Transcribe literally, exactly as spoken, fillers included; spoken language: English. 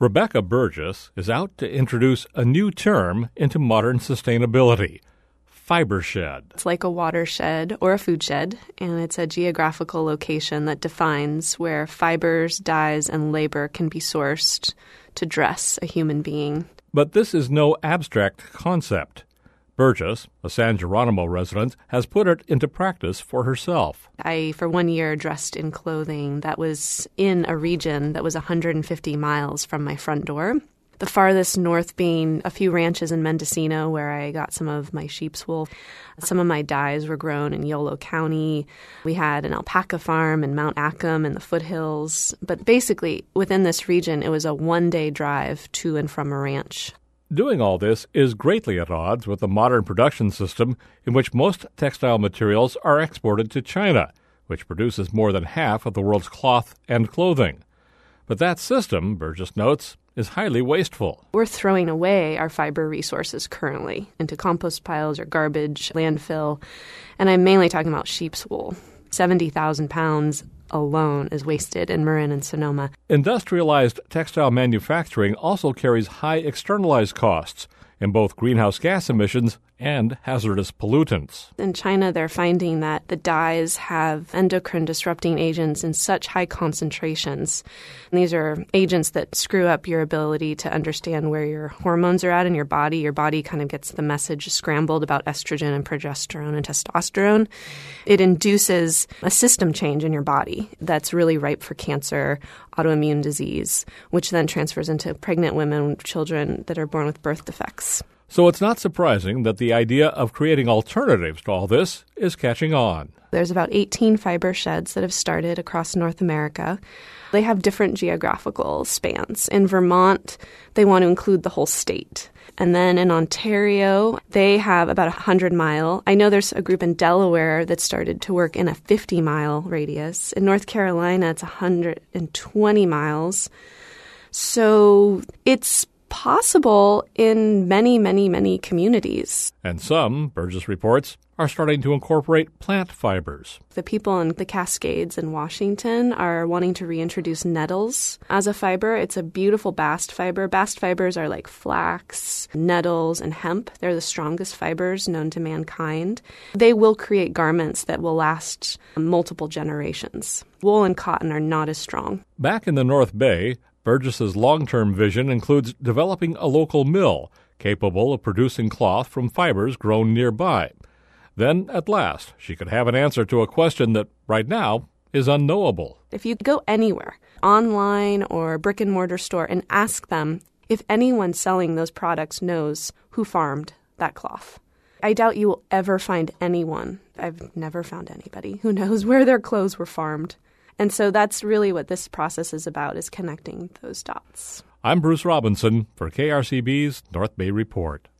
Rebecca Burgess is out to introduce a new term into modern sustainability, fiber shed. It's like a watershed or a food shed, and it's a geographical location that defines where fibers, dyes, and labor can be sourced to dress a human being. But this is no abstract concept. Burgess, a San Geronimo resident, has put it into practice for herself. I, for one year, dressed in clothing that was in a region that was one hundred fifty miles from my front door. The farthest north being a few ranches in Mendocino where I got some of my sheep's wool. Some of my dyes were grown in Yolo County. We had an alpaca farm in Mount Acom in the foothills. But basically, within this region, it was a one-day drive to and from a ranch. Doing all this is greatly at odds with the modern production system in which most textile materials are exported to China, which produces more than half of the world's cloth and clothing. But that system, Burgess notes, is highly wasteful. We're throwing away our fiber resources currently into compost piles or garbage, landfill, and I'm mainly talking about sheep's wool. seventy thousand pounds alone is wasted in Marin and Sonoma. Industrialized textile manufacturing also carries high externalized costs in both greenhouse gas emissions and hazardous pollutants. In China, they're finding that the dyes have endocrine-disrupting agents in such high concentrations. And these are agents that screw up your ability to understand where your hormones are at in your body. Your body kind of gets the message scrambled about estrogen and progesterone and testosterone. It induces a system change in your body that's really ripe for cancer, autoimmune disease, which then transfers into pregnant women, children that are born with birth defects. So it's not surprising that the idea of creating alternatives to all this is catching on. There's about eighteen fiber sheds that have started across North America. They have different geographical spans. In Vermont, they want to include the whole state. And then in Ontario, they have about a hundred mile. I know there's a group in Delaware that started to work in a fifty mile radius. In North Carolina, it's one hundred twenty miles. So it's possible in many, many, many communities. And some, Burgess reports, are starting to incorporate plant fibers. The people in the Cascades in Washington are wanting to reintroduce nettles as a fiber. It's a beautiful bast fiber. Bast fibers are like flax, nettles, and hemp. They're the strongest fibers known to mankind. They will create garments that will last multiple generations. Wool and cotton are not as strong. Back in the North Bay, Burgess's long-term vision includes developing a local mill capable of producing cloth from fibers grown nearby. Then, at last, she could have an answer to a question that, right now, is unknowable. If you go anywhere, online or brick-and-mortar store, and ask them if anyone selling those products knows who farmed that cloth, I doubt you will ever find anyone. I've never found anybody who knows where their clothes were farmed. And so that's really what this process is about, is connecting those dots. I'm Bruce Robinson for K R C B's North Bay Report.